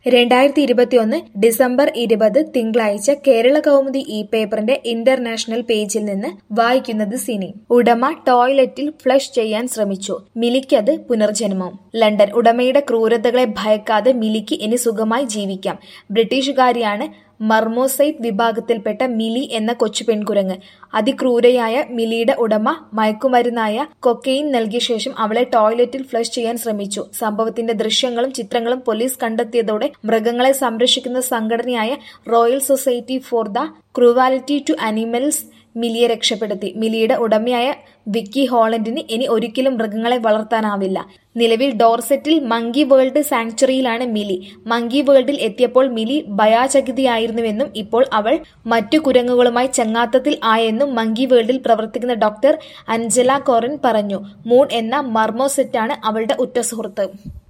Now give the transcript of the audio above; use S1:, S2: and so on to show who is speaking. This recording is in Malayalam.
S1: 2021 ഡിസംബർ 20 തിങ്കളാഴ്ച കേരള കൗമുദി ഈ പേപ്പറിന്റെ ഇന്റർനാഷണൽ പേജിൽ നിന്ന് വായിക്കുന്നത് സിനി. ഉടമ ടോയ്ലറ്റിൽ ഫ്ലഷ് ചെയ്യാൻ ശ്രമിച്ചു, മിലിക്കത് പുനർജന്മം. ലണ്ടൻ. ഉടമയുടെ ക്രൂരതകളെ ഭയക്കാതെ മിലിക്ക് ഇനി സുഖമായി ജീവിക്കാം. ബ്രിട്ടീഷുകാരിയാണ് മർമോസൈഡ് വിഭാഗത്തിൽപ്പെട്ട മിലി എന്ന കൊച്ചു പെൺകുരങ്ങ്. അതിക്രൂരയായ മിലിയുടെ ഉടമ മയക്കുമരുന്നായ കൊക്കെയിൻ നൽകിയ ശേഷം അവളെ ടോയ്ലറ്റിൽ ഫ്ലഷ് ചെയ്യാൻ ശ്രമിച്ചു. സംഭവത്തിന്റെ ദൃശ്യങ്ങളും ചിത്രങ്ങളും പോലീസ് കണ്ടെത്തിയതോടെ മൃഗങ്ങളെ സംരക്ഷിക്കുന്ന സംഘടനയായ royal society for the cruelty to animals മിലിയെ രക്ഷപ്പെടുത്തി. മിലിയുടെ ഉടമയായ വിക്കി ഹോളണ്ടിന് ഇനി ഒരിക്കലും മൃഗങ്ങളെ വളർത്താനാവില്ല. നിലവിൽ ഡോർസെറ്റിൽ മങ്കി വേൾഡ് സാങ്ച്വറിയിലാണ് മിലി. മങ്കി വേൾഡിൽ എത്തിയപ്പോൾ മിലി ഭയാചകിതയായിരുന്നുവെന്നും ഇപ്പോൾ അവൾ മറ്റു കുരങ്ങുകളുമായി ചങ്ങാത്തത്തിൽ ആയെന്നും മങ്കി വേൾഡിൽ പ്രവർത്തിക്കുന്ന ഡോക്ടർ അഞ്ജല കോറൻ പറഞ്ഞു. മൂൺ എന്ന മർമോസെറ്റാണ് അവളുടെ ഉറ്റ സുഹൃത്ത്.